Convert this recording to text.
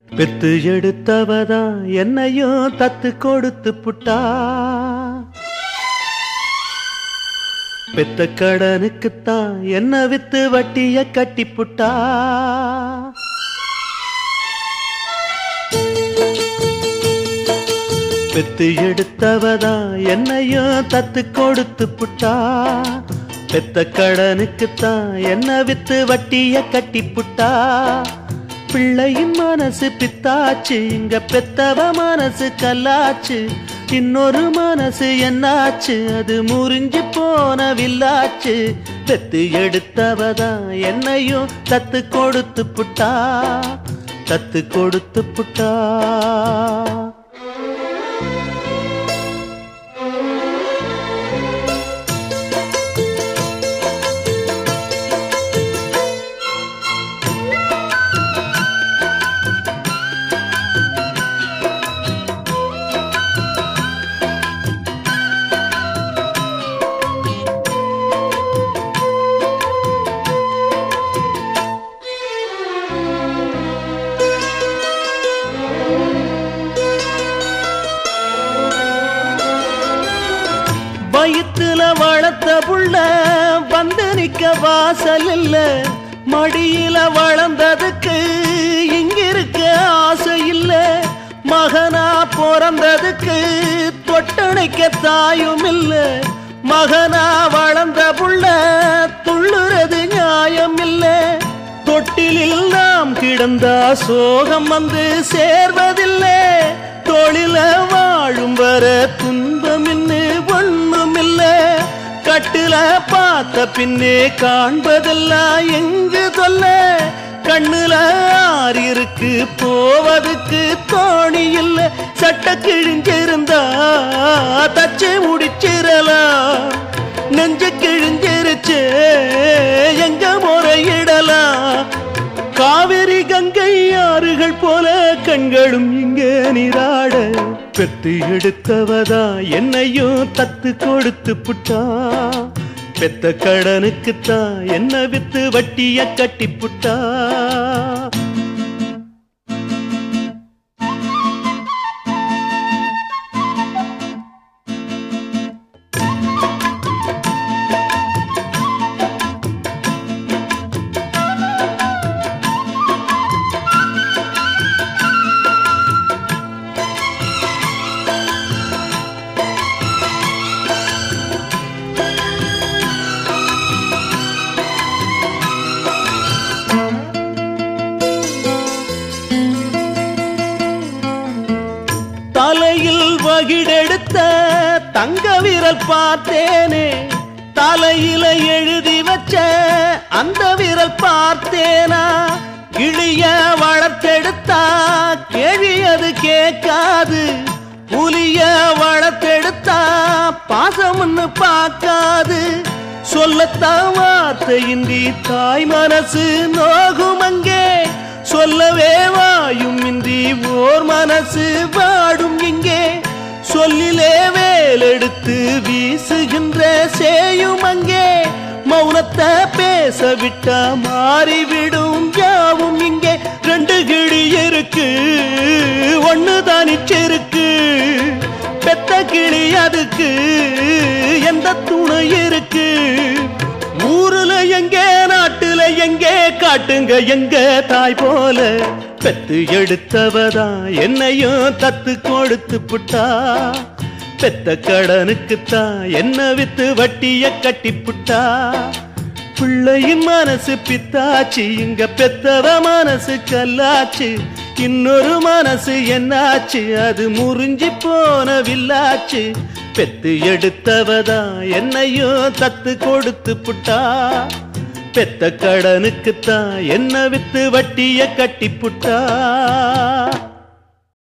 பெத்து எடுத்தவதா என்னையும் தத்து கொடுத்து புட்டா, பெத்த கடனுக்குத்தான் என்ன வித்து வட்டிய கட்டி புட்டா. பெத்து எடுத்தவதா என்னையும் தத்து கொடுத்து புட்டா, பெத்த கடனுக்குத்தான் என்ன வித்து வட்டிய கட்டி புட்டா. பிள்ளையின் மனசு பித்தாச்சு, இங்க பெத்தவ மனசு கல்லாச்சு. இன்னொரு மனசு என்னாச்சு, அது முறிஞ்சு போன வில்லாச்சு. பெத்து எடுத்தவதா என்னையும் தத்து கொடுத்து புட்டா, தத்து கொடுத்து புட்டா. வயிற்றுல வளர்த்த புள்ள வந்து நிக்க வாசல் இல்ல, மடியில வளர்ந்ததுக்கு இங்கிருக்க ஆசை இல்ல. மகனா பிறந்ததுக்கு தொட்டணைக்க தாயும் இல்ல, மகனா வளர்ந்த புள்ள துள்ளுறது நியாயம் இல்ல. தொட்டிலில் நாம் கிடந்தா சோகம் வந்து சேர்வதில்லை, தொழில வாழும் வர துன்பம் இன்னு ஒண்ணும் இல்ல. கட்டுல பார்த்த பின்னே காண்பதெல்லாம் எங்கு சொல்ல, கண்ணுல ஆறிருக்கு போவதுக்கு தோணி இல்ல. சட்ட கிழிஞ்சிருந்தா தச்சு முடிச்சிடலாம், நெஞ்சு கிழிஞ்சிருச்சு எங்க முறையிடலாம். காவிரி கங்கை ஆறுகள் போல கண்களும் இங்க நீராட, பெத்து எடுத்தவதா என்னையும் தத்து கொடுத்து புட்டா, பெத்த கடனுக்குத்தான் என்ன வித்து வட்டிய கட்டி புட்டா. தலையில் வகிடெடுத்த தங்க விரல் பார்த்தேனே, தலையில எழுதி வச்ச அந்த விரல் பார்த்தேனா. கிளிய வளர்த்தெடுத்தா கேள்வி அது கேட்காது, புலிய வளர்த்தெடுத்தா பாசம்னு பார்க்காது. சொல்லத்தான் வார்த்தையின்றி தாய் மனசு நோகும் அங்கே, சொல்லவே வாயும் இன்றி ஓர் மனசு வாடும் இங்கே. சொல்லிலே வேலெடுத்து வீசுகின்ற சேயும் அங்கே, மௌனத்தை பேச விட்டா மாறிவிடும் யாவும் இங்கே. ரெண்டு கிளி இருக்கு ஒண்ணு தானிச்சிருக்கு, பெத்த கிளி அதுக்கு எந்த துணை இருக்கு. ஊருல எங்கே நாட்டுல எங்கே காட்டுங்க எங்க தாய் போல, பெத்து எடுத்தவதா என்னையும் தத்து கொடுத்து புட்டா, பெத்த கடனுக்குத்தான் என்ன வித்து வட்டிய கட்டி புட்டா. பிள்ளையின் மனசு பித்தாச்சு, இங்க பெத்தவ மனசு கல்லாச்சு. இன்னொரு மனசு என்னாச்சு, அது முறிஞ்சி போன வில்லாச்சு. பெத்து எடுத்தவதா என்னையும் தத்து கொடுத்து புட்டா, பெத்த கடனுக்குத்தான் என்ன வித்து வட்டிய கட்டி புட்டா.